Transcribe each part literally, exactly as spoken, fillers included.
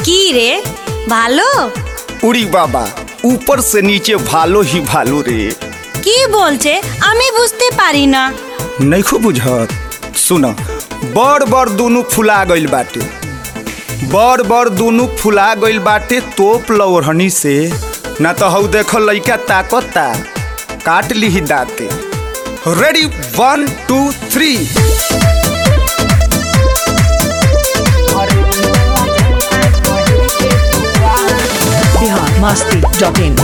की रे ভালো? उड़ी बाबा ऊपर से नीचे भालो ही भालो रे। কি বলছে আমি বুঝতে পারি না। नइखो बुझत सुना बड़ बड़ दोनों फुला गइल बाटे बड़ बड़ दोनों फुला गइल बाटे तोप लौरहनी से ना तो हऊ देखो लइका ताकता काट ली दाते। Ready one two three Bihar Masti dot in.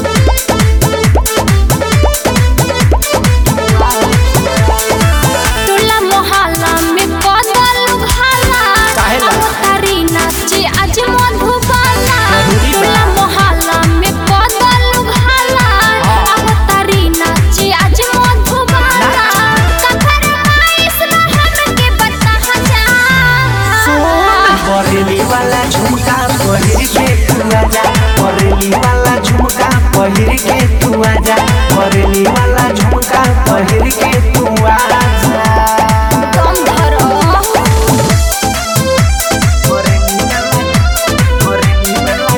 झुमका पहिर के तू आजा बरेली वाला झुमका पहिर के तू आजा बरेली वाला झुमका पहिर के तू आजा कम धरो बरेली वाला बरेली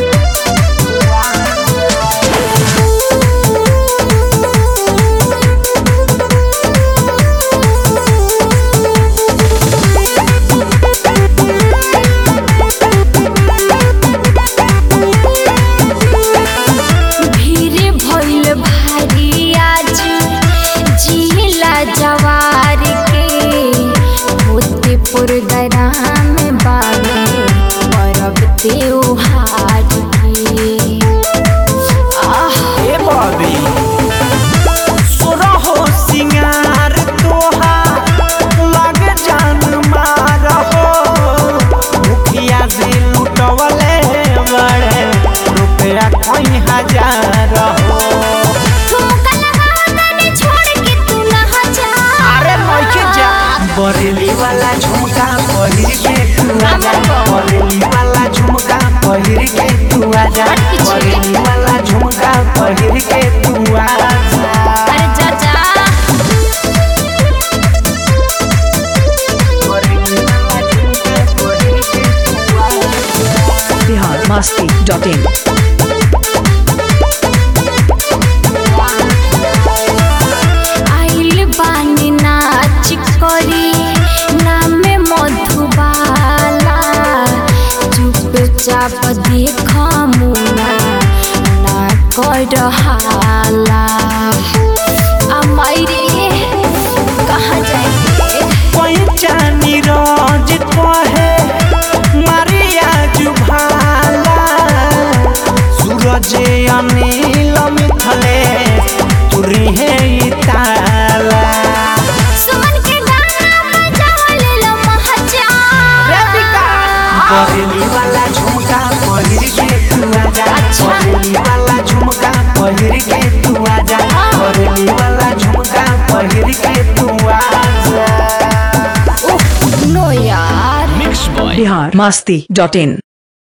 जवार के होते पुरदरा में बाबे परब त्योहार के ए बाबी सुरहो सिंगार तोहार लग जान मार हो मुखिया से लुटवले बड़े रुपया कोई हजार हो बरेली वाला झुमका पहिर के तू आजा बरेली वाला झुमका पहिर के तू आजा बरेली वाला झुमका पहिर के तू आजा अरे चाचा बरेली वाला झुमका पहिर के तू आजा बिहार मस्ती डॉट इन। आइल बानी नाच करी नामे मधुबाला चुपचाप देख मुना ना कर हाला अमाइरे कहाँ जाएंगे कोई जानी रोज कहे मारिया जुभाला सूरज अनिल मिथले तुरी है ताला सुमन के गाना बजाओ ले लो महाजा बरेली वाला झुमका पहिर के तू आजा बरेली वाला झुमका पहिर के तू आजा बरेली वाला झुमका पहिर के तू आजा नो यार बिहार मस्ती डॉट इन।